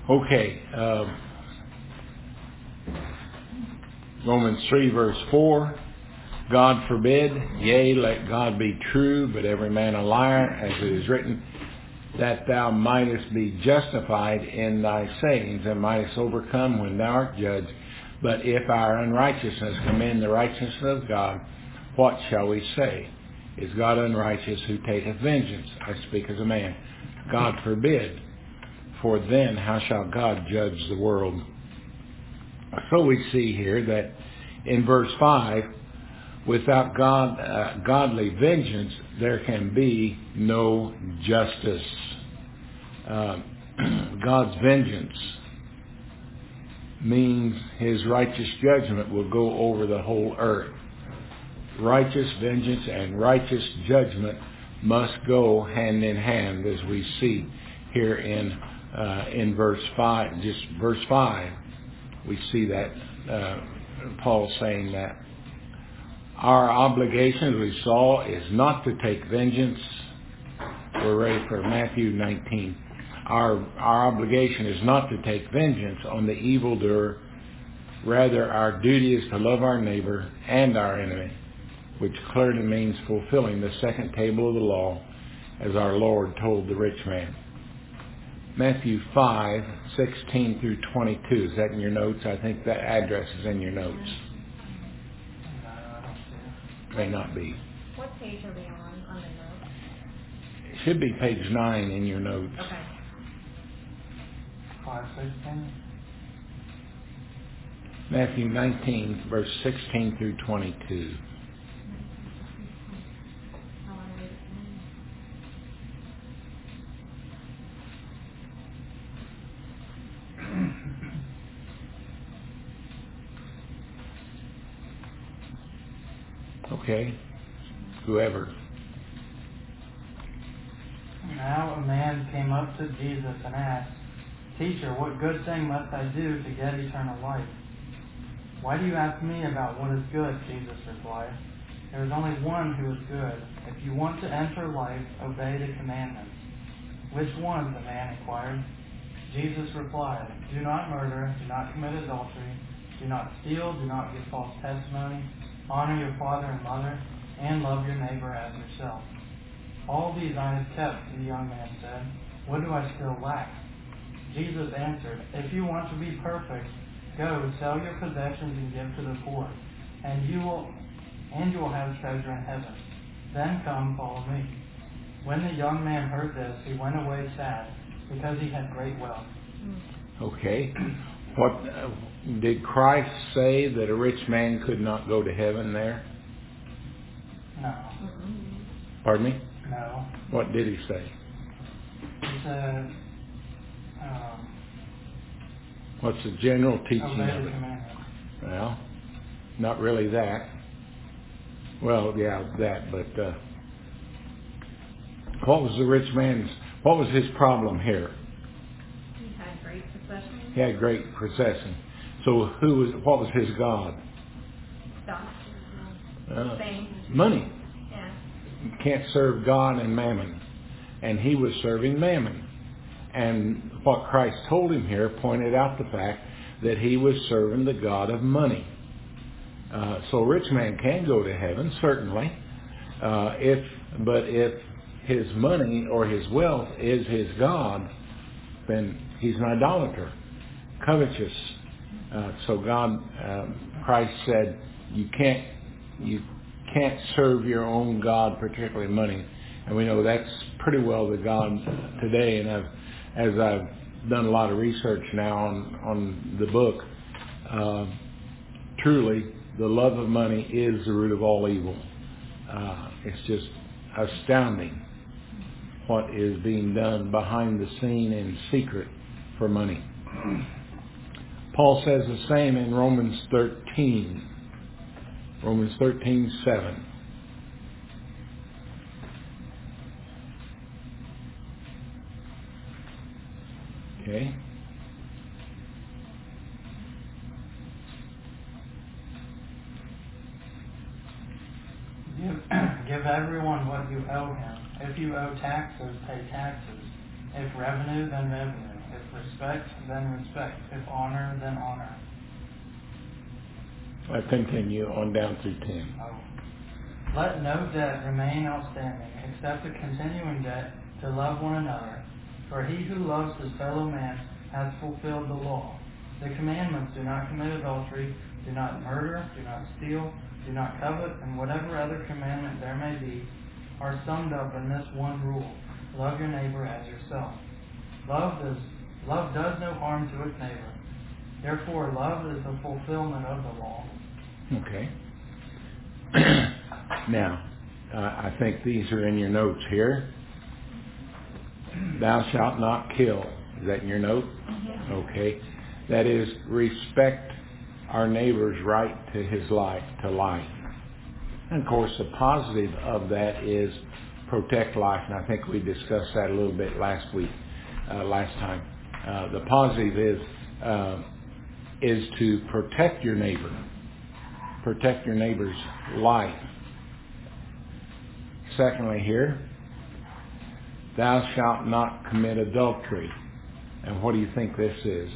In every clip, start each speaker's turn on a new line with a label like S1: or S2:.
S1: Okay. Romans 3 verse 4. God forbid, yea, let God be true, but every man a liar, as it is written, that thou mightest be justified in thy sayings, and mightest overcome when thou art judged. But if our unrighteousness commend the righteousness of God, what shall we say? Is God unrighteous who taketh vengeance? I speak as a man. God forbid. For then how shall God judge the world? So we see here that in verse 5, without godly vengeance, there can be no justice. God's vengeance means His righteous judgment will go over the whole earth. Righteous vengeance and righteous judgment must go hand in hand, as we see here in verse 5. Just verse 5, we see that Paul saying that. Our obligation, as we saw, is not to take vengeance. We're ready for Matthew 19. Our obligation is not to take vengeance on the evildoer. Rather, our duty is to love our neighbor and our enemy, which clearly means fulfilling the second table of the law, as our Lord told the rich man. Matthew 5:16 through 22. Is that in your notes? I think that address is in your notes. May not be.
S2: What page are we on the notes?
S1: It should be page 9 in your notes.
S2: Okay.
S3: 5:16.
S1: Matthew 19, verse 16 through 22. Okay. Whoever.
S3: Now a man came up to Jesus and asked, Teacher, what good thing must I do to get eternal life? Why do you ask me about what is good? Jesus replied. There is only one who is good. If you want to enter life, obey the commandments. Which ones? The man inquired. Jesus replied, Do not murder, do not commit adultery, do not steal, do not give false testimony, honor your father and mother, and love your neighbor as yourself. All these I have kept, the young man said. What do I still lack? Jesus answered, If you want to be perfect, go, sell your possessions and give to the poor, and you will have treasure in heaven. Then come, follow me. When the young man heard this, he went away sad, because he had great wealth.
S1: Okay. What did Christ say that a rich man could not go to heaven there?
S3: No.
S1: Pardon me?
S3: No.
S1: What did he say?
S3: He said,
S1: what's the general teaching
S3: obey
S1: of
S3: the
S1: it?
S3: commandments.
S1: Well, not really that. Well, yeah, that, but what was what was his problem here?
S2: He had great possessions.
S1: He had great possession. So what was his God?
S2: Stuff. Things.
S1: Money.
S2: Yeah.
S1: You can't serve God and mammon. And he was serving mammon. And what Christ told him here pointed out the fact that he was serving the God of money. So a rich man can go to heaven, certainly. But if his money or his wealth is his God, then he's an idolater, covetous. So Christ said, you can't serve your own God, particularly money. And we know that's pretty well the God today. And as I've done a lot of research now on the book, truly the love of money is the root of all evil. It's just astounding what is being done behind the scene in secret for money. Paul says the same in Romans 13. Romans 13:7. Okay.
S3: Give everyone what you owe him. If you owe taxes, pay taxes. If revenue, then revenue. If respect, then respect. If honor, then honor.
S1: I continue on down through 10.
S3: Let no debt remain outstanding, except a continuing debt to love one another. For he who loves his fellow man has fulfilled the law. The commandments: do not commit adultery, do not murder, do not steal, do not covet, and whatever other commandment there may be, are summed up in this one rule: love your neighbor as yourself. Love does no harm to its neighbor. Therefore, love is the fulfillment of the law.
S1: Okay. Now, I think these are in your notes here. Thou shalt not kill. Is that in your note?
S2: Mm-hmm.
S1: Okay. That is, respect our neighbor's right to his life, to life. And of course, the positive of that is protect life. And I think we discussed that a little bit last time. The positive is to protect your neighbor. Protect your neighbor's life. Secondly here, thou shalt not commit adultery. And what do you think this is?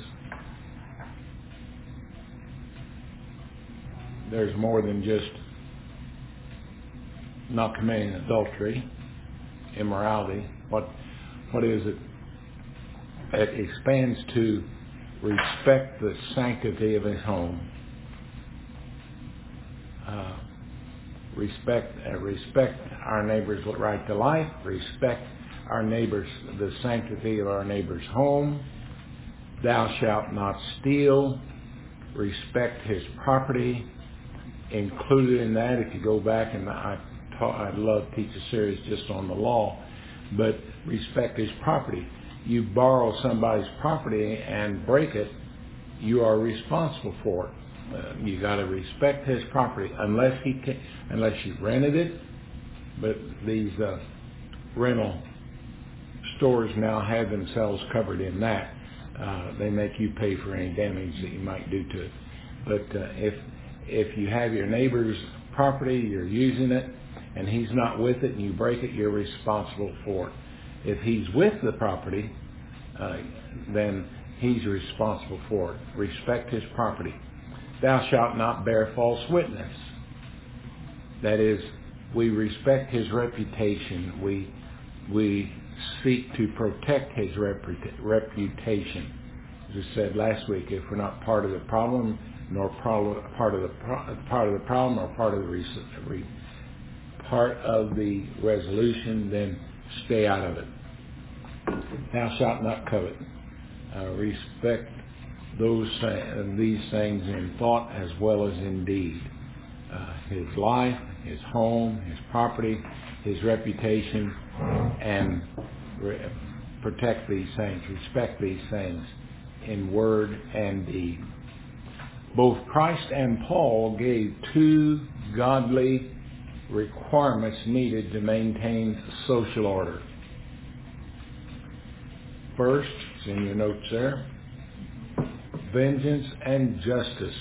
S1: There's more than just not committing adultery, immorality. What is it? It expands to respect the sanctity of his home. Respect our neighbor's right to life. Respect the sanctity of our neighbor's home. Thou shalt not steal. Respect his property. Included in that, if you go back, and I'd love to teach a series just on the law, but respect his property. You borrow somebody's property and break it, you are responsible for it. You got to respect his property unless you rented it. But these rental stores now have themselves covered in that. They make you pay for any damage that you might do to it. But if you have your neighbor's property, you're using it, and he's not with it, and you break it, you're responsible for it. If he's with the property, then he's responsible for it. Respect his property. Thou shalt not bear false witness. That is, we respect his reputation. We seek to protect his reputation. As I said last week, if we're not part of the problem, nor part of the problem, or part of the resolution, then stay out of it. Thou shalt not covet. Respect these things in thought as well as in deed. His life, his home, his property, his reputation, and protect these things, respect these things in word and deed. Both Christ and Paul gave two godly requirements needed to maintain social order. First, it's in your notes there, vengeance and justice.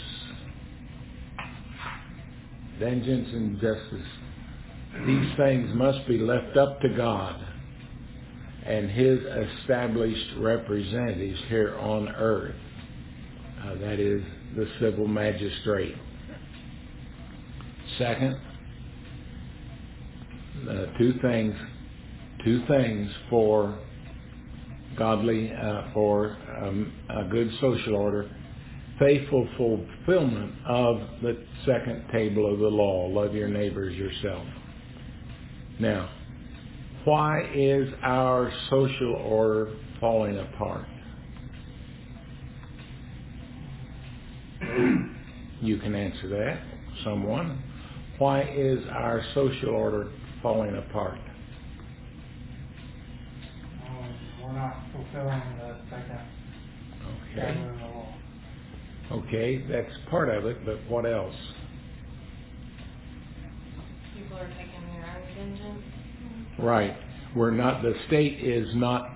S1: Vengeance and justice. These things must be left up to God and his established representatives here on earth. That is, the civil magistrate. Second, two things for godly, for a good social order: faithful fulfillment of the second table of the law, love your neighbor as yourself. Now, why is our social order falling apart? You can answer that, someone. Why is our social order falling apart?
S3: We're not fulfilling the second table of the law.
S1: Okay, that's part of it, but what else?
S2: People are taking their own vengeance.
S1: Right. The state is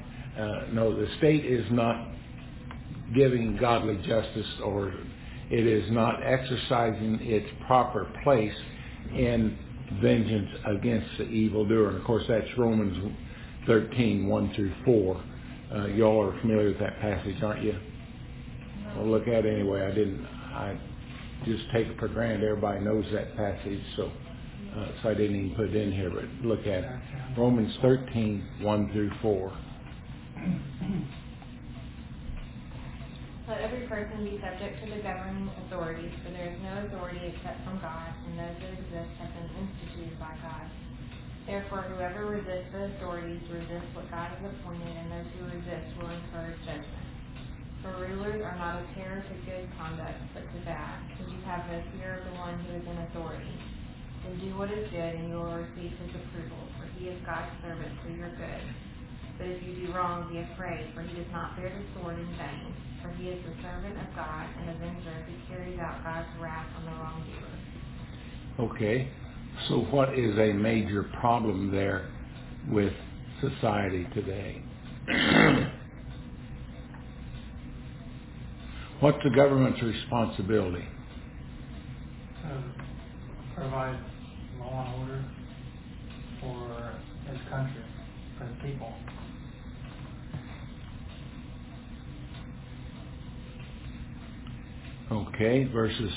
S1: not giving godly justice, or it is not exercising its proper place in vengeance against the evildoer. And of course, that's Romans 13, 1 through 4. Y'all are familiar with that passage, aren't you? Well, look at it anyway. I just take it for granted everybody knows that passage, so I didn't even put it in here, but look at it. Romans 13, 1 through 4.
S2: Let every person be subject to the governing authorities, for there is no authority except from God, and those that exist have been instituted by God. Therefore, whoever resists the authorities resists what God has appointed, and those who resist will incur judgment. For rulers are not a terror to good conduct, but to bad, and you have no fear of the one who is in authority. Then do what is good, and you will receive his approval, for he is God's servant for your good. But if you do wrong, be afraid, for he does not bear the sword in vain, for he is the servant of God, an avenger who carries out God's wrath on the wrongdoer.
S1: Okay, so what is a major problem there with society today? What's the government's responsibility?
S3: Provide law and order for his country, for the people.
S1: Okay, verses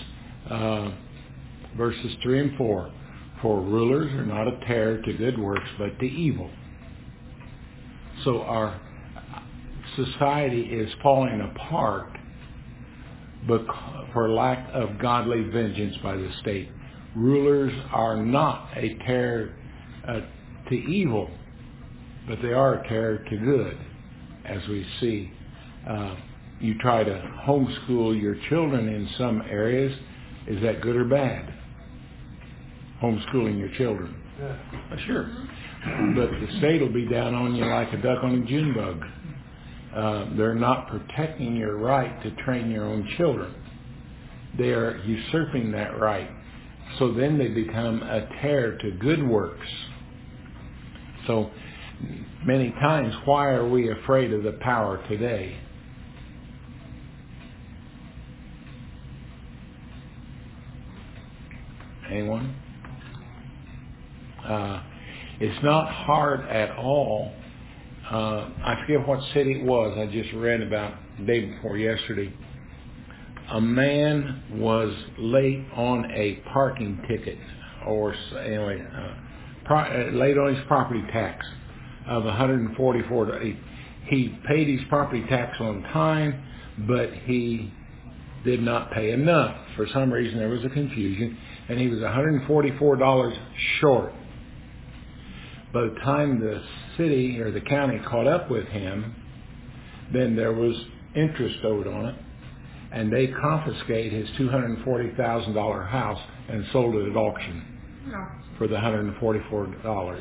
S1: 3 and 4. For rulers are not a terror to good works, but to evil. So our society is falling apart for lack of godly vengeance by the state. Rulers are not a terror to evil, but they are a terror to good, as we see. You try to homeschool your children in some areas. Is that good or bad? Homeschooling your children?
S3: Good.
S1: Sure. But the state will be down on you like a duck on a June bug. They're not protecting your right to train your own children. They are usurping that right. So then they become a terror to good works. So many times, why are we afraid of the power today? Anyone? It's not hard at all. I forget what city it was. I just read about the day before yesterday. A man was late on a parking ticket, or anyway, late on his property tax of $144. He paid his property tax on time, but he did not pay enough. For some reason, there was a confusion, and he was $144 short. By the time the city or the county caught up with him, then there was interest owed on it, and they confiscated his $240,000 house and sold it at auction for the $144.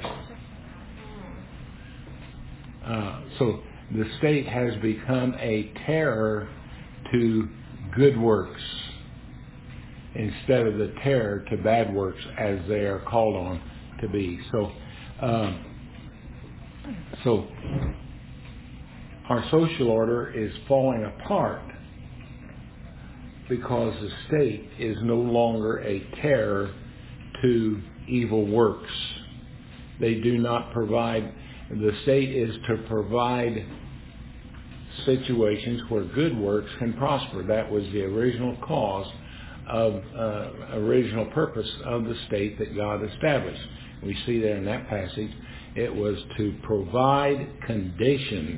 S1: So the state has become a terror to good works instead of the terror to bad works as they are called on to be. So our social order is falling apart because the state is no longer a terror to evil works. They do not provide, the state is to provide situations where good works can prosper. That was the original cause of, original purpose of the state that God established. We see there in that passage, it was to provide conditions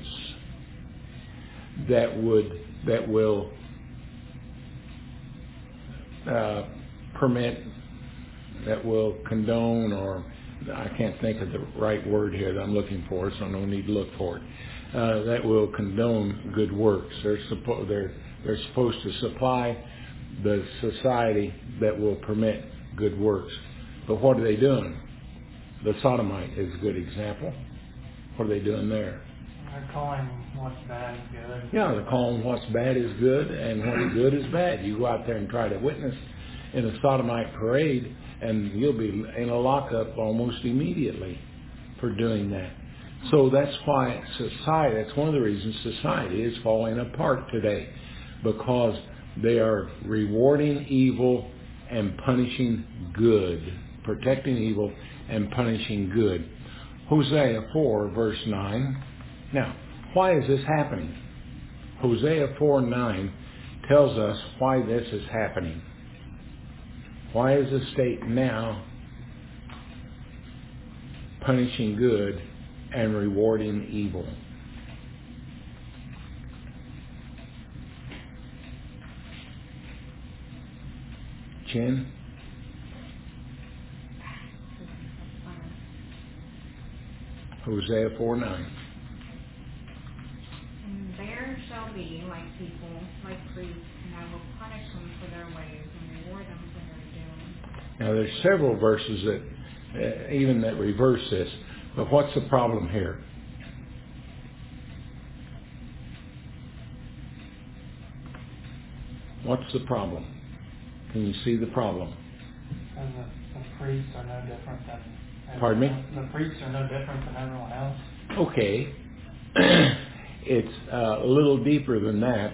S1: that will permit, that will condone, or I can't think of the right word here that I'm looking for, so no need to look for it. That will condone good works. They're supposed to supply the society that will permit good works. But what are they doing? The Sodomite is a good example. What are they doing there?
S3: They're calling what's bad good.
S1: Yeah, they're calling what's bad is good and what is good is bad. You go out there and try to witness in a Sodomite parade, and you'll be in a lockup almost immediately for doing that. So that's why society, that's one of the reasons society is falling apart today, because they are rewarding evil and punishing good, protecting evil and punishing good. Hosea 4, verse 9. Now, why is this happening? Hosea 4:9 tells us why this is happening. Why is the state now punishing good and rewarding evil? Chin? Hosea 4:9.
S4: And there shall be like people, like priests, and I will punish them for their ways and reward them for their doing.
S1: Now there's several verses that even that reverse this, but what's the problem here? What's the problem? Can you see the problem?
S3: Because the priests are no different than everyone
S1: Pardon me?
S3: else. The priests are no different than everyone else.
S1: Okay. It's a little deeper than that.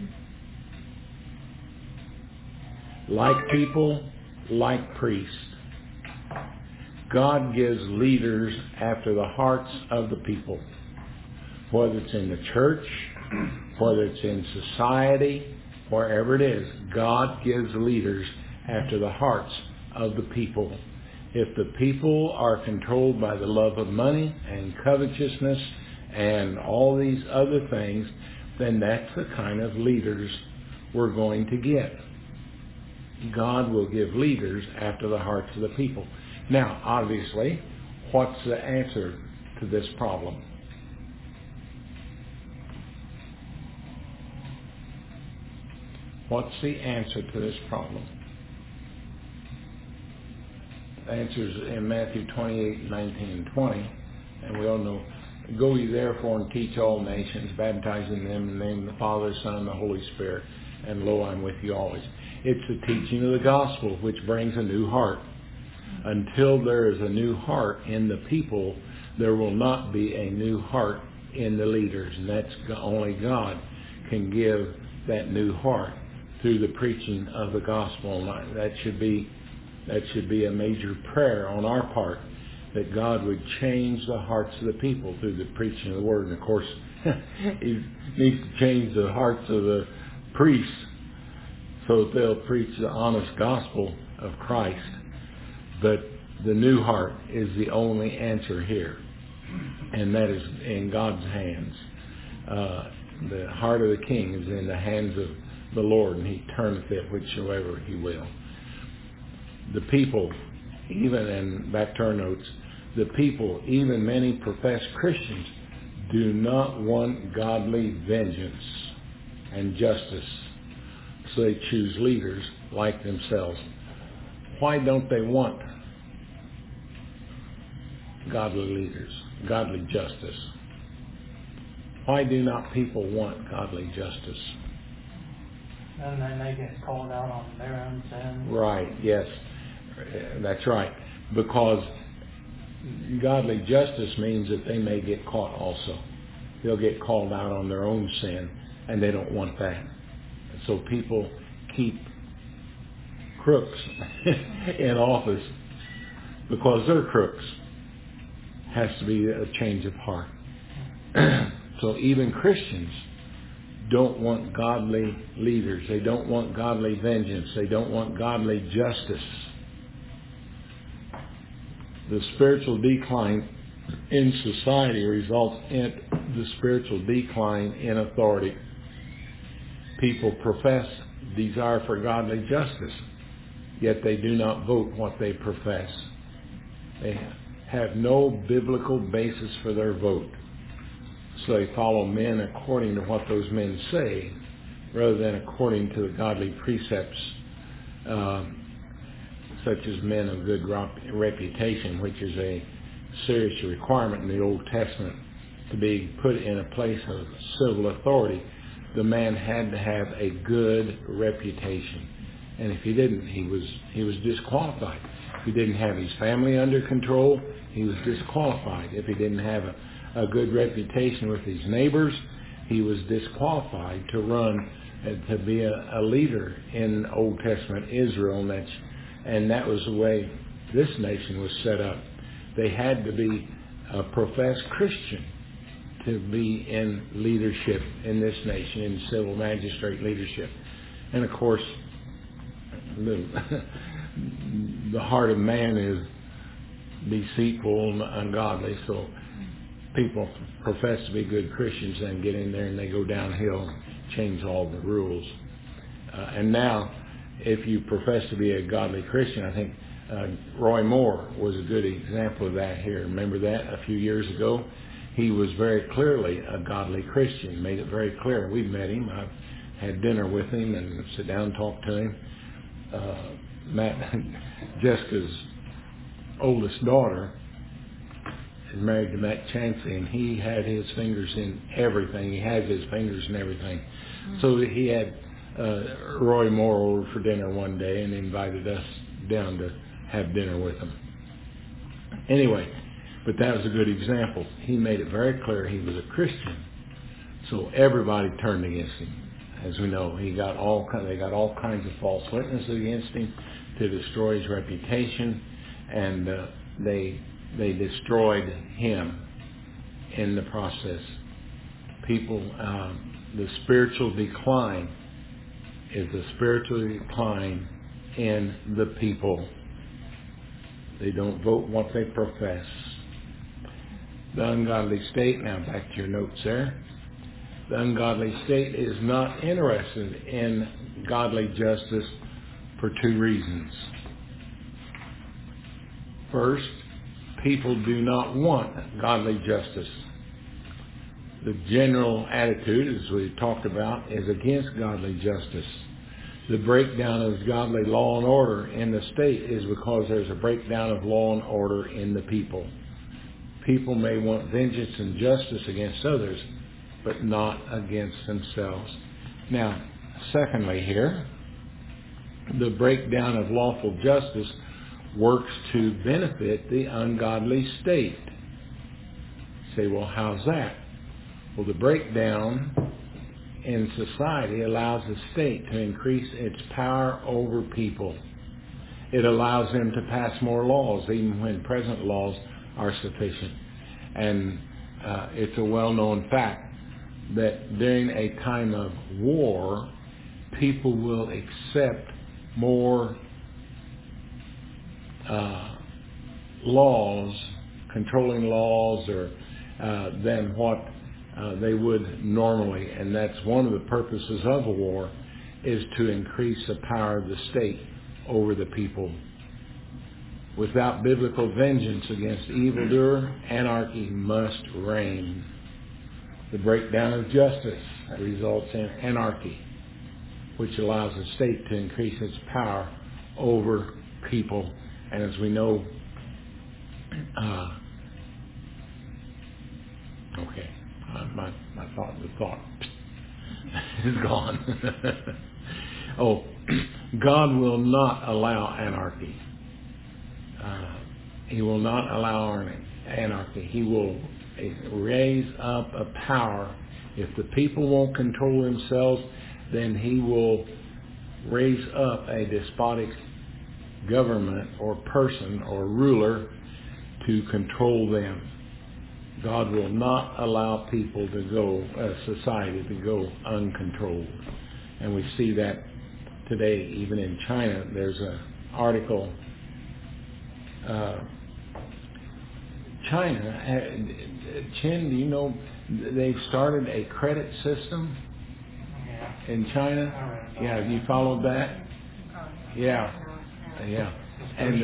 S1: Like people, like priests. God gives leaders after the hearts of the people. Whether it's in the church, whether it's in society, wherever it is, God gives leaders after the hearts of the people. If the people are controlled by the love of money and covetousness and all these other things, then that's the kind of leaders we're going to get. God will give leaders after the hearts of the people. Now, obviously, what's the answer to this problem? What's the answer to this problem? The answer is in Matthew 28:19 and 20. And we all know, go ye therefore and teach all nations, baptizing them in the name of the Father, Son, and the Holy Spirit. And lo, I'm with you always. It's the teaching of the gospel which brings a new heart. Until there is a new heart in the people, there will not be a new heart in the leaders. And that's only God can give that new heart through the preaching of the gospel. That should be a major prayer on our part, that God would change the hearts of the people through the preaching of the word. And of course, He needs to change the hearts of the priests so that they'll preach the honest gospel of Christ. But the new heart is the only answer here, and that is in God's hands. The heart of the king is in the hands of the Lord, and He turneth it whichsoever He will. The people, even, and back to our notes, the people, even many professed Christians, do not want godly vengeance and justice. So they choose leaders like themselves. Why don't they want godly leaders, godly justice? Why do not people want godly justice?
S3: And then they get called out on their own sin.
S1: Right, yes. That's right. Because godly justice means that they may get caught also. They'll get called out on their own sin, and they don't want that. So people keep crooks in office because they're crooks. Has to be a change of heart. So even Christians don't want godly leaders. They don't want godly vengeance. They don't want godly justice. The spiritual decline in society results in the spiritual decline in authority. People profess desire for godly justice, yet they do not vote what they profess. They have no biblical basis for their vote. So they follow men according to what those men say, rather than according to the godly precepts, such as men of good reputation, which is a serious requirement in the Old Testament. To be put in a place of civil authority, the man had to have a good reputation. And if he didn't, he was disqualified. If he didn't have his family under control, he was disqualified. If he didn't have a good reputation with his neighbors, he was disqualified to run, to be a leader in Old Testament Israel. And that was the way this nation was set up. They had to be a professed Christian to be in leadership in this nation, in civil magistrate leadership. And of course, the heart of man is deceitful and ungodly, so people profess to be good Christians and get in there and they go downhill, change all the rules. And now, if you profess to be a godly Christian, I think Roy Moore was a good example of that here. Remember that a few years ago? He was very clearly a godly Christian, made it very clear. We met him. I've had dinner with him and sit down and talk to him. Jessica's oldest daughter is married to Matt Chansey, and he had his fingers in everything. He has his fingers in everything. So he had Roy Moore over for dinner one day and invited us down to have dinner with him. Anyway, but that was a good example. He made it very clear he was a Christian, so everybody turned against him. As we know, they got all kinds of false witnesses against him to destroy his reputation, and they destroyed him in the process. People, the spiritual decline is the spiritual decline in the people. They don't vote what they profess. The ungodly state, now back to your notes there. The ungodly state is not interested in godly justice for two reasons. First, people do not want godly justice. The general attitude, as we talked about, is against godly justice. The breakdown of godly law and order in the state is because there's a breakdown of law and order in the people. People may want vengeance and justice against others, but not against themselves. Now, secondly here, the breakdown of lawful justice works to benefit the ungodly state. You say, well, how's that? Well, the breakdown in society allows the state to increase its power over people. It allows them to pass more laws, even when present laws are sufficient. And it's a well-known fact that during a time of war, people will accept more laws, controlling laws, or than what they would normally. And that's one of the purposes of a war, is to increase the power of the state over the people. Without biblical vengeance against evildoer, anarchy must reign. The breakdown of justice results in anarchy, which allows the state to increase its power over people. And as we know, my thought is gone. Oh, God will not allow anarchy. He will not allow anarchy. He will raise up a power. If the people won't control themselves, then he will raise up a despotic government or person or ruler to control them. God will not allow people to go, society to go uncontrolled. And we see that today, even in China. There's an article. China, Chin, do you know they've started a credit system in China? Yeah, have you followed that? Yeah. And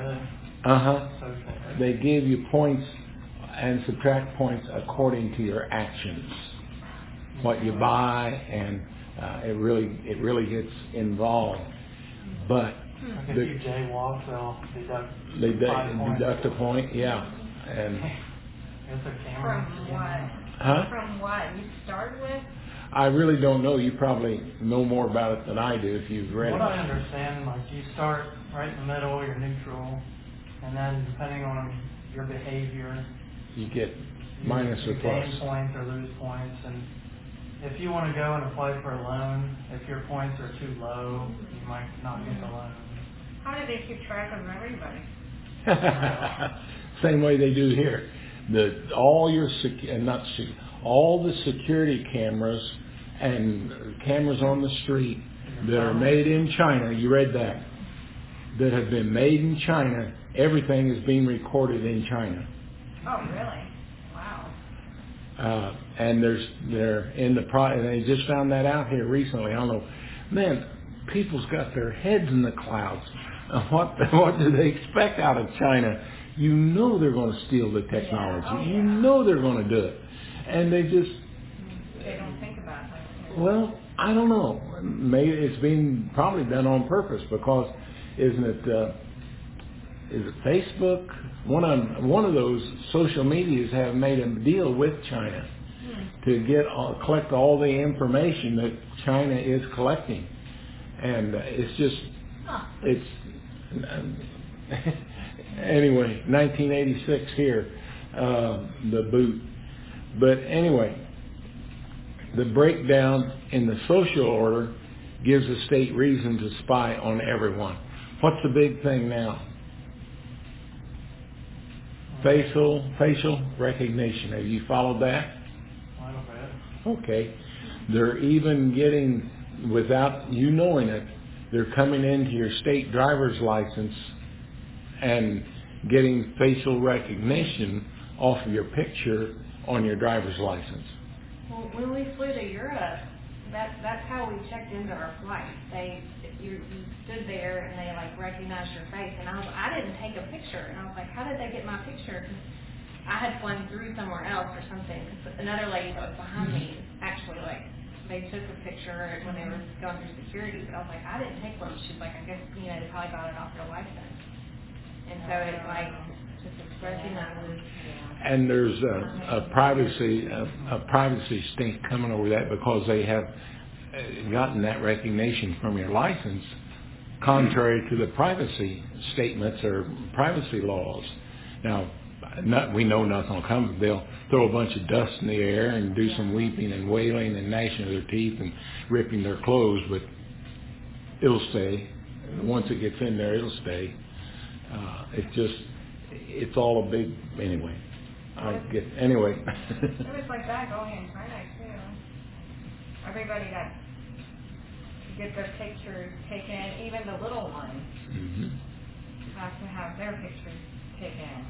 S1: they give you points and subtract points according to your actions, what you buy, and it really gets involved. But
S3: if you jaywalk, they'll
S1: deduct a point. Yeah, and
S4: From what?
S1: huh?
S4: From what you start with?
S1: I really don't know. You probably know more about it than I do if you've read
S3: What
S1: it.
S3: I understand, like you start right in the middle, you're neutral, and then depending on your behavior,
S1: You get minus or
S3: you
S1: plus.
S3: gain points or lose points. And if you want to go and apply for a loan, if your points are too low, you might not get the loan.
S4: How do they keep track of everybody?
S1: Same way they do here. all the security cameras and cameras on the street that are made in China, you read that have been made in China, everything is being recorded in China.
S4: Oh, really? Wow.
S1: And they're in the and they just found that out here recently. I don't know. Man, people's got their heads in the clouds. What do they expect out of China? You know they're going to steal the technology.
S4: Yeah. Oh,
S1: You know they're going to do it. And they just...
S4: They don't think about it.
S1: Well, I don't know. Maybe it's being probably done on purpose because is it Facebook? One of those social medias have made a deal with China to collect all the information that China is collecting, and it's anyway 1986 here, the boot. But anyway, the breakdown in the social order gives the state reason to spy on everyone. What's the big thing now? Facial recognition. Have you followed that?
S3: I don't bet.
S1: Okay. They're even getting, without you knowing it, they're coming into your state driver's license and getting facial recognition off of your picture on your driver's license.
S2: Well, when we flew to Europe, that's how we checked into our flight. You stood there and they recognized your face, and I didn't take a picture, and I was like, how did they get my picture? 'Cause I had flown through somewhere else or something. 'Cause another lady that was behind me actually they took a picture when they were going through security, but I was like, I didn't take one. She's like, I guess they probably got it off their license, and so it just recognizes.
S1: And there's a privacy stink coming over that because they have gotten that recognition from your license, contrary to the privacy statements or privacy laws. Now, we know nothing will come. They'll throw a bunch of dust in the air and do some weeping and wailing and gnashing of their teeth and ripping their clothes, but it'll stay. Once it gets in there, it'll stay. It's all a big anyway. Anyway.
S4: It was like that going in China too. Everybody got to get their pictures taken, even the little ones have to have their pictures taken.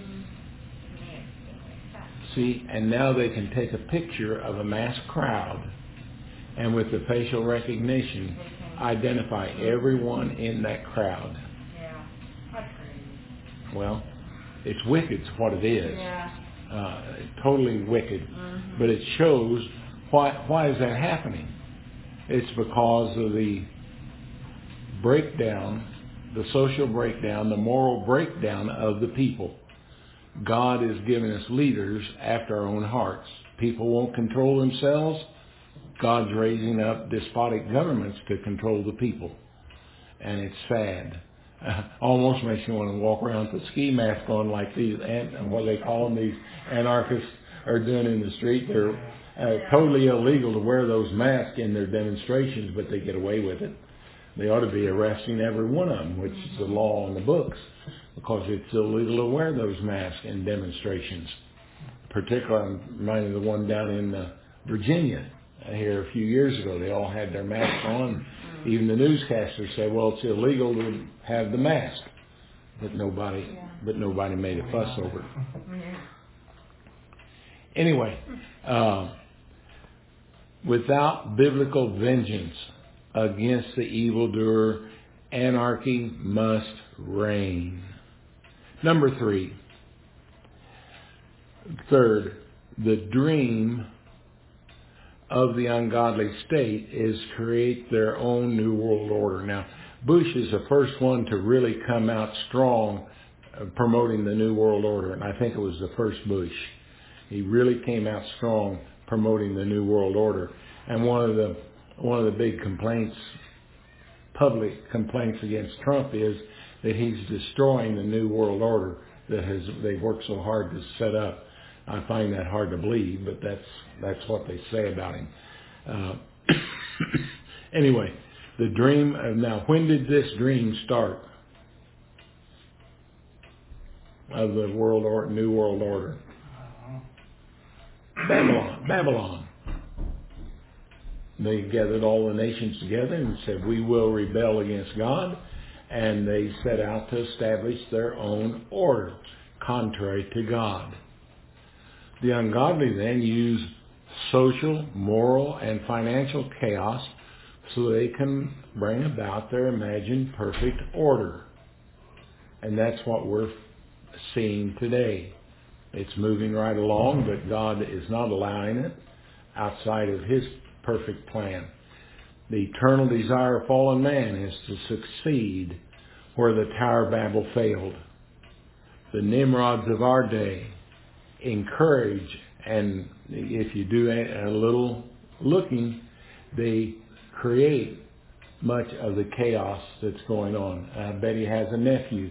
S1: See, and now they can take a picture of a mass crowd and with the facial recognition identify everyone in that crowd.
S4: Yeah, that's crazy.
S1: Well, it's wicked is what it is.
S4: Yeah.
S1: Totally wicked. But it shows why is that happening? It's because of the breakdown, the social breakdown, the moral breakdown of the people. God is giving us leaders after our own hearts. People won't control themselves. God's raising up despotic governments to control the people. And it's sad. Almost makes me want to walk around with a ski mask on like these, what they call them, these anarchists are doing in the street. They're totally illegal to wear those masks in their demonstrations, but they get away with it. They ought to be arresting every one of them, which is the law on the books, because it's illegal to wear those masks in demonstrations. Particularly, I'm reminded of the one down in Virginia here a few years ago. They all had their masks on. Even the newscasters said, well, it's illegal to have the mask. But nobody made a fuss over it. Anyway, without biblical vengeance against the evildoer, anarchy must reign. Number 3. Third, the dream of the ungodly state is create their own new world order. Now, Bush is the first one to really come out strong promoting the new world order, and I think it was the first Bush. He really came out strong promoting the new world order. And one of the big complaints, public complaints against Trump is that he's destroying the new world order that they've worked so hard to set up. I find that hard to believe, but that's what they say about him. Anyway, the dream. Now, when did this dream start of the new world order? Babylon. They gathered all the nations together and said, we will rebel against God. And they set out to establish their own order, contrary to God. The ungodly then use social, moral, and financial chaos so they can bring about their imagined perfect order. And that's what we're seeing today. It's moving right along, but God is not allowing it outside of His perfect plan. The eternal desire of fallen man is to succeed where the Tower of Babel failed. The Nimrods of our day encourage, and if you do a little looking, they create much of the chaos that's going on. I bet he has a nephew.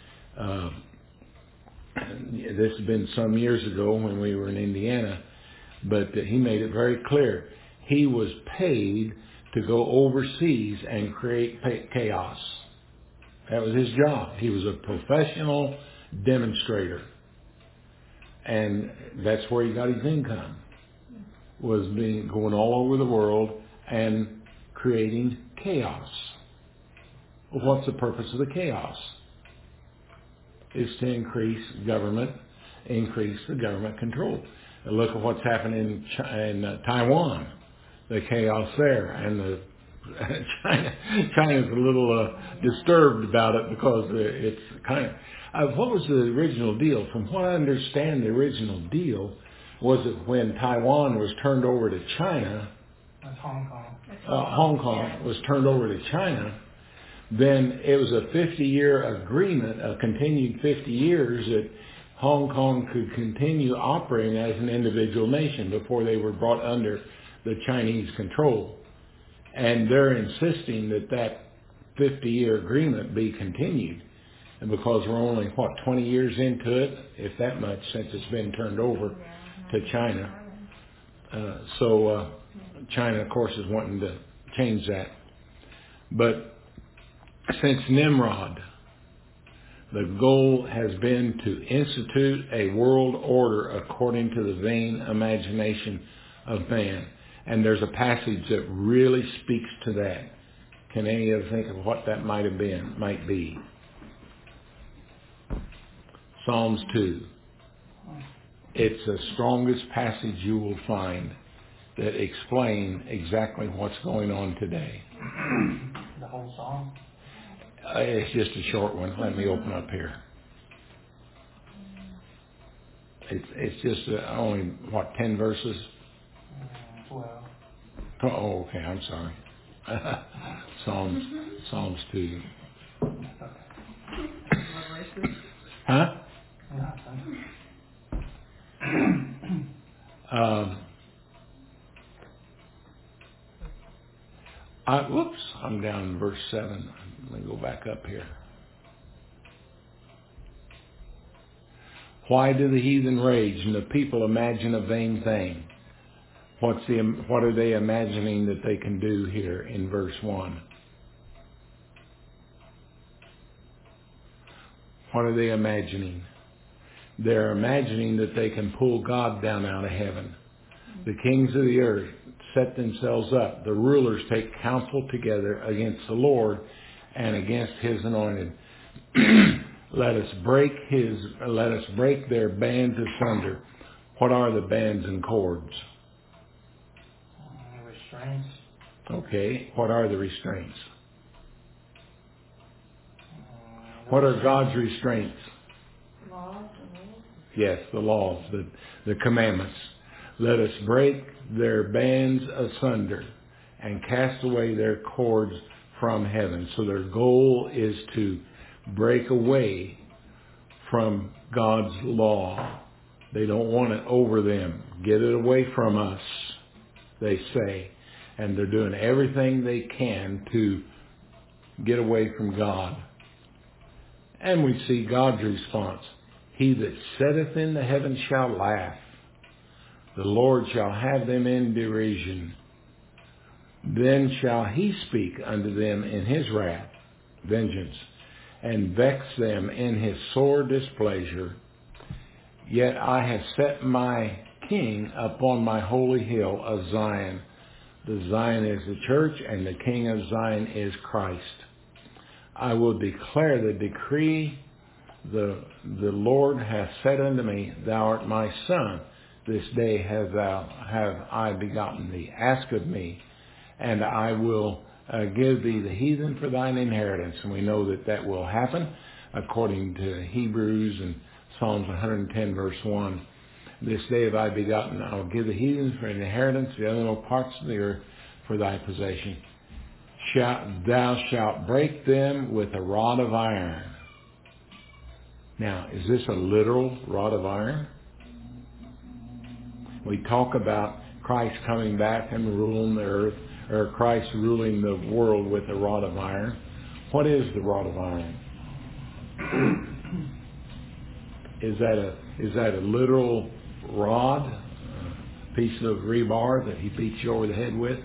S1: This has been some years ago when we were in Indiana, but he made it very clear. He was paid to go overseas and create chaos. That was his job. He was a professional demonstrator. And that's where he got his income, was going all over the world and creating chaos. Well, what's the purpose of the chaos? Is to increase the government control. And look at what's happening in Taiwan, the chaos there, and China's a little disturbed about it because it's kind of. What was the original deal? From what I understand, the original deal was that when Taiwan was turned over to China,
S3: That's Hong Kong.
S1: Hong Kong was turned over to China, then it was a 50-year agreement, a continued 50 years that Hong Kong could continue operating as an individual nation before they were brought under the Chinese control. And they're insisting that 50-year agreement be continued. And because we're only, 20 years into it, if that much, since it's been turned over to China. So China, of course, is wanting to change that. But since Nimrod, the goal has been to institute a world order according to the vain imagination of man. And there's a passage that really speaks to that. Can any of you think of what that might be? Psalms 2. It's the strongest passage you will find that explains exactly what's going on today.
S3: The whole song?
S1: It's just a short one. Let me open up here. It's just only, 10 verses?
S3: 12.
S1: Oh, okay, I'm sorry. Psalms 2. Huh? I'm down in verse 7. Let me go back up here. Why do the heathen rage and the people imagine a vain thing? What are they imagining that they can do here in verse 1? What are they imagining? They're imagining that they can pull God down out of heaven. The kings of the earth set themselves up. The rulers take counsel together against the Lord and against His anointed. Let us break their bands asunder. What are the bands and cords?
S3: Restraints.
S1: Okay. What are the restraints? What are God's restraints?
S2: Laws.
S1: Yes, the laws, the commandments. Let us break their bands asunder and cast away their cords from heaven. So their goal is to break away from God's law. They don't want it over them. Get it away from us, they say. And they're doing everything they can to get away from God. And we see God's response. He that sitteth in the heavens shall laugh. The Lord shall have them in derision. Then shall He speak unto them in His wrath, vengeance, and vex them in His sore displeasure. Yet I have set my king upon my holy hill of Zion. The Zion is the church, and the king of Zion is Christ. I will declare the decree. The Lord hath said unto me, Thou art my son. This day have I begotten thee. Ask of me, and I will give thee the heathen for thine inheritance. And we know that will happen according to Hebrews and Psalms 110 verse 1. This day have I begotten, I will give the heathen for an inheritance, the other parts of the earth for thy possession. Thou shalt break them with a rod of iron. Now, is this a literal rod of iron? We talk about Christ coming back and ruling the earth, or Christ ruling the world with a rod of iron. What is the rod of iron? Is that a literal rod, a piece of rebar that he beats you over the head with?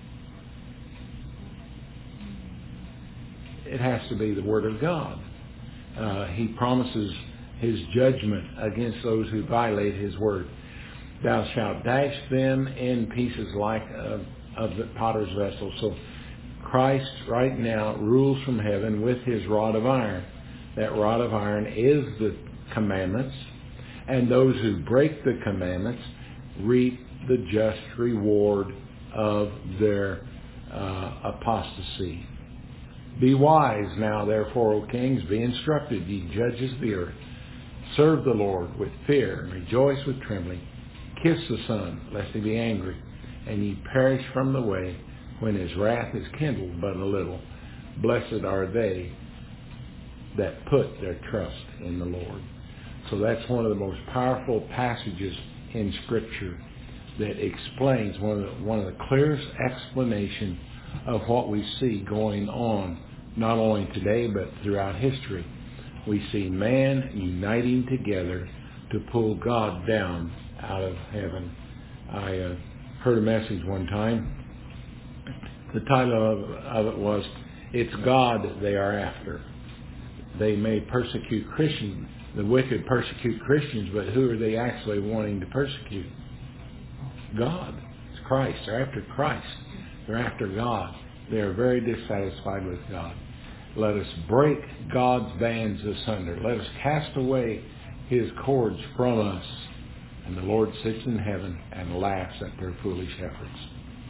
S1: It has to be the Word of God. He promises His judgment against those who violate His Word. Thou shalt dash them in pieces like of the potter's vessel. So Christ right now rules from heaven with His rod of iron. That rod of iron is the commandments, and those who break the commandments reap the just reward of their apostasy. Be wise now, therefore, O kings, be instructed, ye judges of the earth. Serve the Lord with fear, and rejoice with trembling. Kiss the Son, lest He be angry, and ye perish from the way, when His wrath is kindled but a little. Blessed are they that put their trust in the Lord. So that's one of the most powerful passages in Scripture that explains one of the clearest explanation of what we see going on, not only today but throughout history. We see man uniting together to pull God down out of heaven. I heard a message one time. The title of it was, It's God They Are After. They may persecute Christians, the wicked persecute Christians, but who are they actually wanting to persecute? God. It's Christ. They're after Christ. They're after God. They are very dissatisfied with God. Let us break God's bands asunder. Let us cast away His cords from us. And the Lord sits in heaven and laughs at their foolish efforts.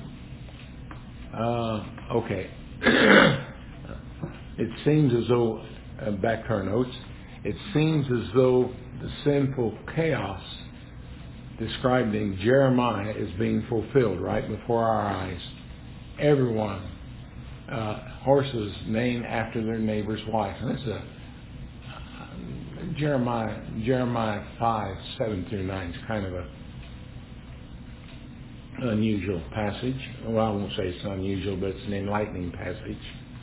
S1: Okay. It seems as though, back to our notes, it seems as though the sinful chaos described in Jeremiah is being fulfilled right before our eyes. Everyone, horses named after their neighbor's wife. And this is Jeremiah 5, 7 through 9 is kind of a unusual passage. Well, I won't say it's unusual, but it's an enlightening passage.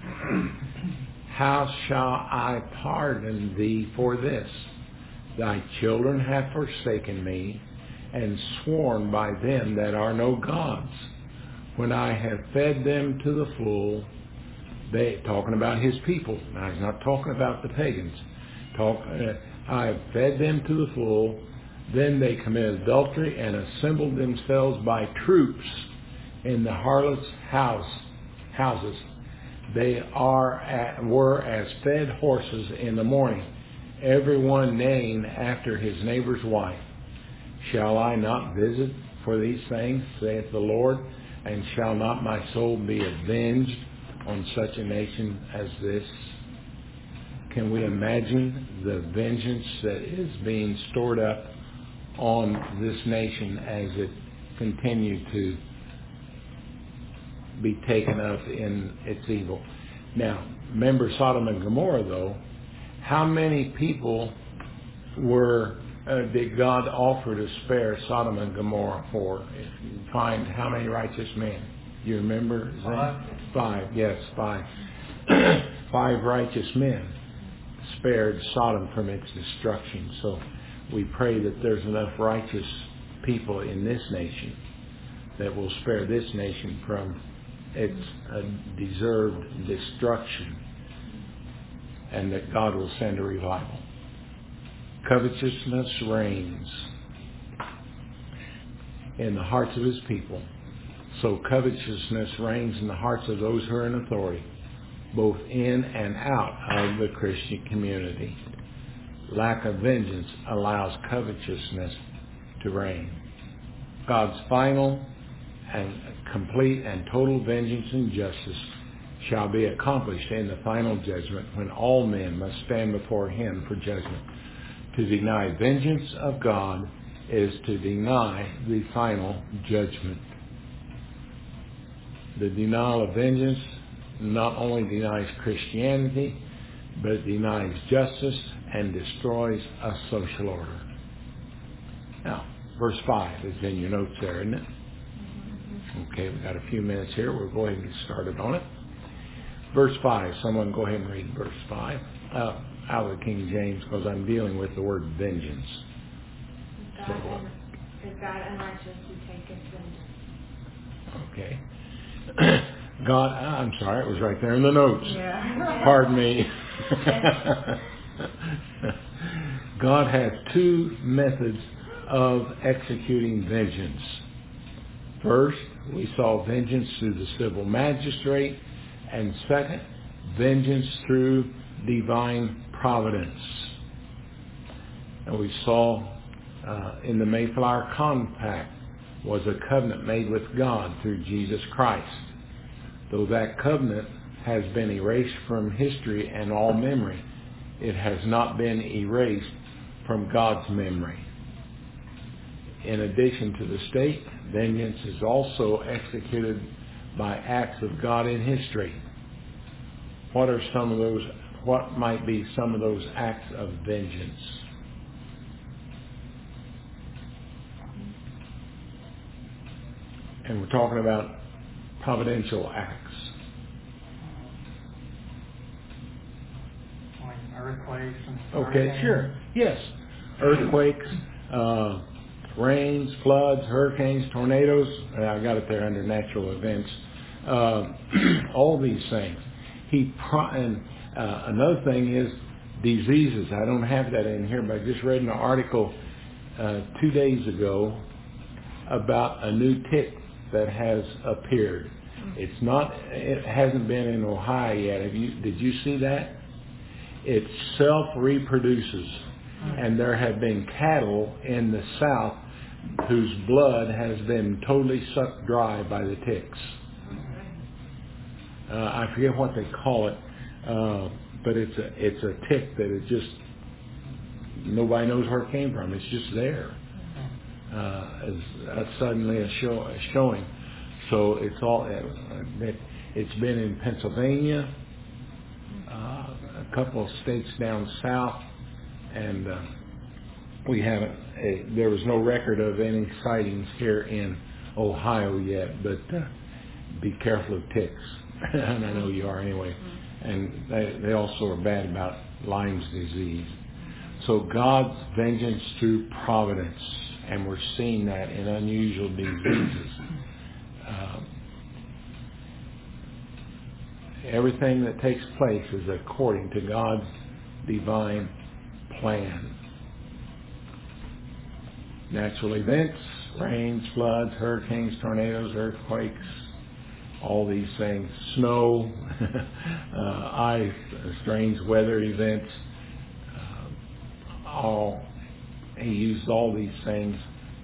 S1: How shall I pardon thee for this? Thy children have forsaken me, and sworn by them that are no gods. When I have fed them to the full, they talking about His people. Now He's not talking about the pagans. I have fed them to the full. Then they committed adultery and assembled themselves by troops in the harlots' houses. They were as fed horses in the morning, every one neighing after his neighbor's wife. Shall I not visit for these things, saith the Lord, and shall not my soul be avenged on such a nation as this? Can we imagine the vengeance that is being stored up on this nation as it continues to be taken up in its evil? Now, remember Sodom and Gomorrah, though. How many people did God offer to spare Sodom and Gomorrah for? If you find how many righteous men? You remember?
S3: 5.
S1: 5, yes, 5. 5 righteous men spared Sodom from its destruction. So we pray that there's enough righteous people in this nation that will spare this nation from its deserved destruction, and that God will send a revival. Covetousness reigns. in the hearts of His people. So covetousness reigns in the hearts of those who are in authority, both in and out of the Christian community. Lack of vengeance allows covetousness to reign. God's final and complete and total vengeance and justice shall be accomplished in the final judgment, when all men must stand before Him for judgment. To deny vengeance of God is to deny the final judgment. The denial of vengeance not only denies Christianity, but it denies justice and destroys a social order. Now, verse 5 is in your notes there, isn't it? Okay, we've got a few minutes here. We'll go ahead and get started on it. Verse 5, someone go ahead and read verse 5 out of the King James, because I'm dealing with the word vengeance.
S2: Is God unrighteous who taketh vengeance?
S1: Okay. God, I'm sorry, it was right there in the notes.
S4: Yeah.
S1: Pardon me. God has two methods of executing vengeance. First, we saw vengeance through the civil magistrate, and second, vengeance through divine providence. And we saw in the Mayflower Compact was a covenant made with God through Jesus Christ. Though that covenant has been erased from history and all memory, it has not been erased from God's memory. In addition to the state, vengeance is also executed by acts of God in history. What might be some of those acts of vengeance? And we're talking about providential acts.
S3: Like earthquakes and
S1: Okay,
S3: hurricanes.
S1: sure. Yes. Earthquakes, rains, floods, hurricanes, tornadoes. I got it there under natural events. All these things. Another thing is diseases. I don't have that in here, but I just read an article 2 days ago about a new tick that has appeared. It hasn't been in Ohio yet. Did you see that? It self-reproduces. And there have been cattle in the South whose blood has been totally sucked dry by the ticks. I forget what they call it, but it's a tick that is just, nobody knows where it came from. It's just there. As suddenly a showing. So it's been in Pennsylvania, a couple of states down south, and we haven't. There was no record of any sightings here in Ohio yet, but be careful of ticks, and I know you are anyway. And they also are bad about Lyme's disease. So God's vengeance through providence, and we're seeing that in unusual diseases. Everything that takes place is according to God's divine plan. Natural events, rains, floods, hurricanes, tornadoes, earthquakes, all these things, snow, ice, strange weather events, He used all these things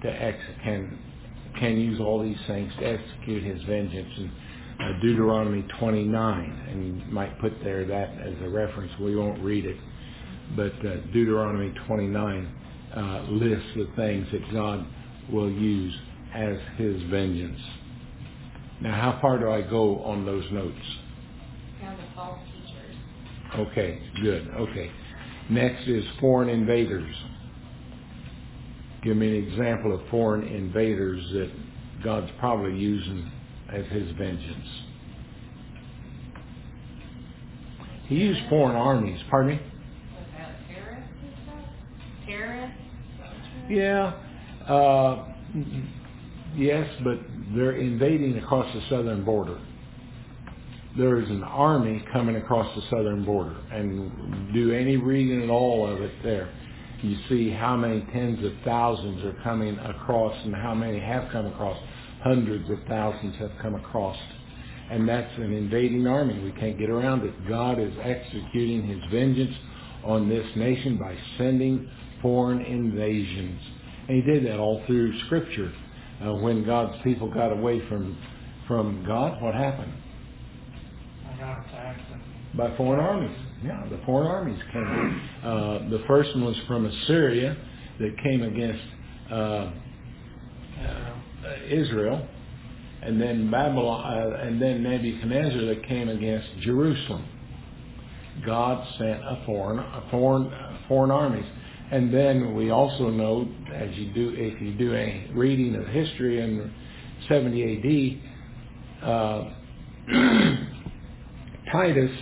S1: can use all these things to execute His vengeance. And Deuteronomy 29, and you might put there that as a reference. We won't read it, but Deuteronomy 29 lists the things that God will use as His vengeance. Now, how far do I go on those notes?
S2: Down to false teachers.
S1: Okay, good. Okay. Next is foreign invaders. Give me an example of foreign invaders that God's probably using as His vengeance. He used foreign armies. Pardon me?
S2: Was that terrorists and stuff? Terrorists?
S1: Yeah. Yes, but they're invading across the southern border. There is an army coming across the southern border, and do any reading at all of it there. you see how many tens of thousands are coming across and how many have come across. Hundreds of thousands have come across. And that's an invading army. We can't get around it. God is executing His vengeance on this nation by sending foreign invasions. And He did that all through Scripture. When God's people got away from God, what happened?
S3: I got attacked.
S1: By foreign armies. Yeah, the foreign armies came. The first one was from Assyria that came against Israel, and then Babylon, and then Nebuchadnezzar that came against Jerusalem. God sent foreign armies, and then we also know, as you do, if you do a reading of history in 70 A.D., Titus.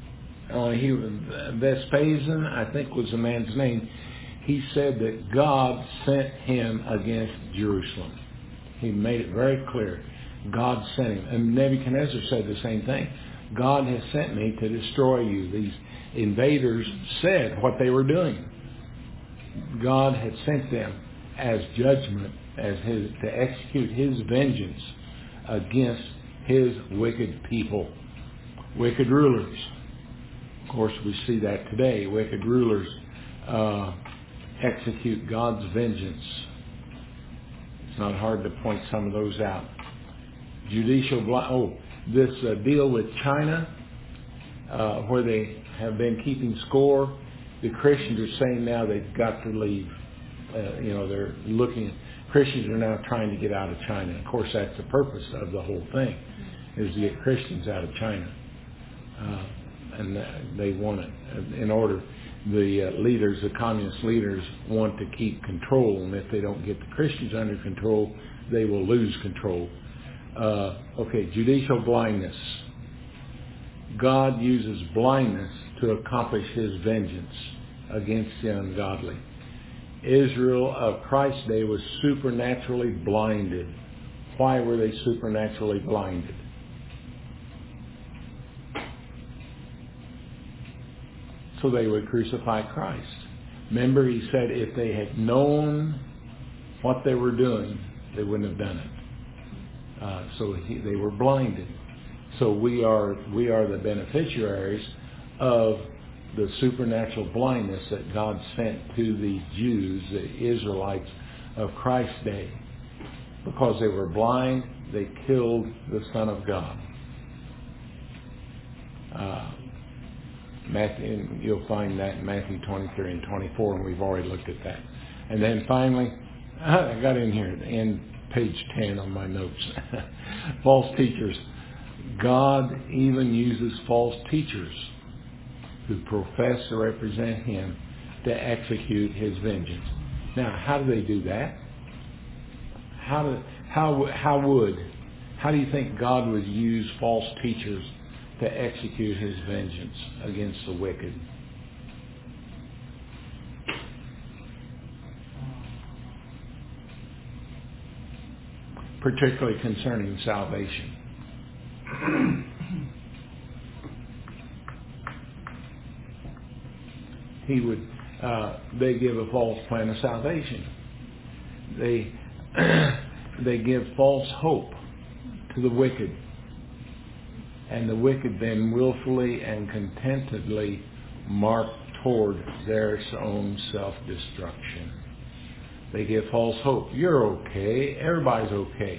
S1: Vespasian, I think was the man's name. He said that God sent him against Jerusalem. He made it very clear. God sent him. And Nebuchadnezzar said the same thing. God has sent me to destroy you. These invaders said what they were doing. God had sent them as judgment, to execute His vengeance against His wicked people, wicked rulers. Of course, we see that today. Wicked rulers execute God's vengeance. It's not hard to point some of those out. This deal with China, where they have been keeping score. The Christians are saying now they've got to leave. They're looking. Christians are now trying to get out of China. Of course, that's the purpose of the whole thing, is to get Christians out of China. And they want it in order. The communist leaders want to keep control, and if they don't get the Christians under control, they will lose control. Judicial blindness. God uses blindness to accomplish His vengeance against the ungodly. Israel of Christ's day was supernaturally blinded. Why were they supernaturally blinded? So they would crucify Christ. Remember, He said if they had known what they were doing, they wouldn't have done it. They were blinded. So we are the beneficiaries of the supernatural blindness that God sent to the Jews, the Israelites of Christ's day. Because they were blind, they killed the Son of God. You'll find that in Matthew 23 and 24, and we've already looked at that. And then finally, I got in here in page 10 on my notes. False teachers. God even uses false teachers who profess to represent Him to execute His vengeance. Now, how do they do that? How do you think God would use false teachers to execute His vengeance against the wicked? Particularly concerning salvation. They give a false plan of salvation. They give false hope to the wicked. And the wicked then willfully and contentedly march toward their own self-destruction. They give false hope. You're okay. Everybody's okay.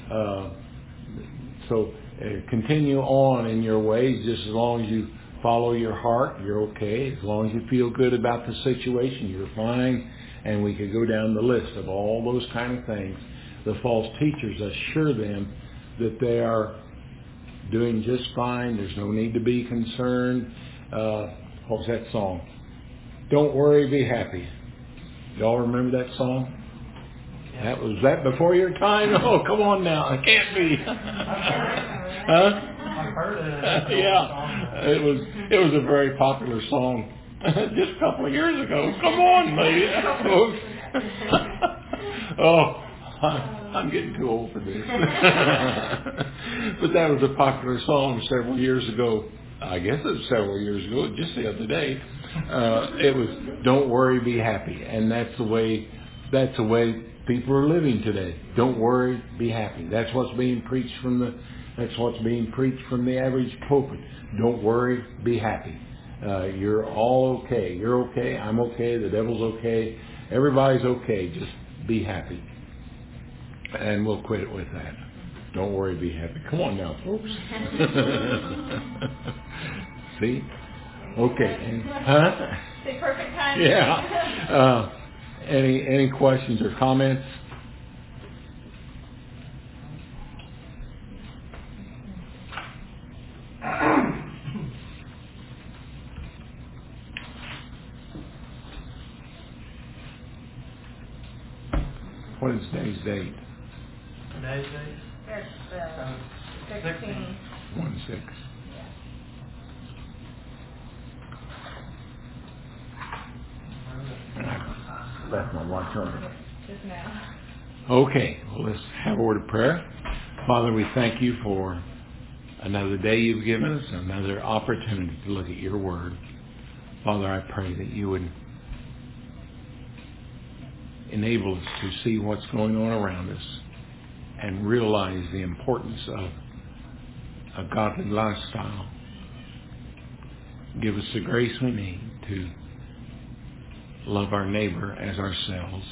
S1: Continue on in your ways. Just as long as you follow your heart, you're okay. As long as you feel good about the situation, you're fine. And we could go down the list of all those kind of things. The false teachers assure them that they are doing just fine. There's no need to be concerned. What was that song? Don't worry, be happy. Y'all remember that song? Yeah. Was that before your time? Oh, come on now. It can't be. Huh?
S3: I've heard it.
S1: Yeah. It was a very popular song just a couple of years ago. Come on, lady. Oh, I'm getting too old for this. But that was a popular song several years ago. I guess it was several years ago, just the other day. It was, don't worry, be happy. And that's the way people are living today. Don't worry, be happy. That's what's being preached from the average pulpit. Don't worry, be happy. You're all okay. You're okay. I'm okay. The devil's okay. Everybody's okay. Just be happy. And we'll quit it with that. Don't worry, be happy. Come on now, folks. See? Okay. Huh?
S4: The perfect time.
S1: Yeah. Any questions or comments? What is today's date?
S3: Today's date?
S4: It's 16.
S1: 1/6. Left my watch on.
S4: Just now.
S1: Okay, well, let's have a word of prayer. Father, we thank you for another day you've given us, another opportunity to look at your word. Father, I pray that you would enable us to see what's going on around us and realize the importance of a godly lifestyle. Give us the grace we need to love our neighbor as ourselves.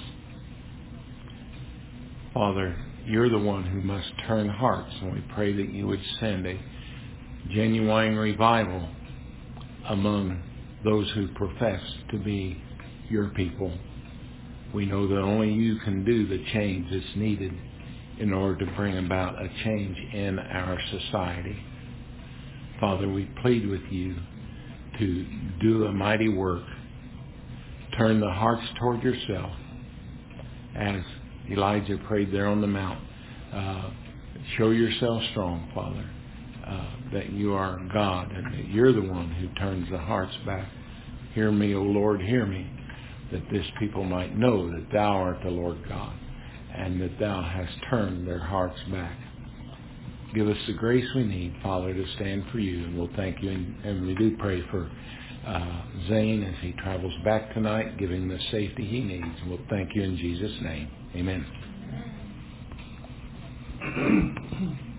S1: Father, you're the one who must turn hearts, and we pray that you would send a genuine revival among those who profess to be your people. We know that only you can do the change that's needed in order to bring about a change in our society. Father, we plead with you to do a mighty work. Turn the hearts toward yourself as Elijah prayed there on the mount. Show yourself strong, Father, that you are God and that you're the one who turns the hearts back. Hear me, O Lord, hear me, that this people might know that thou art the Lord God and that thou hast turned their hearts back. Give us the grace we need, Father, to stand for you, and we'll thank you. And we do pray for Zane as he travels back tonight, give him the safety he needs. And we'll thank you in Jesus' name. Amen.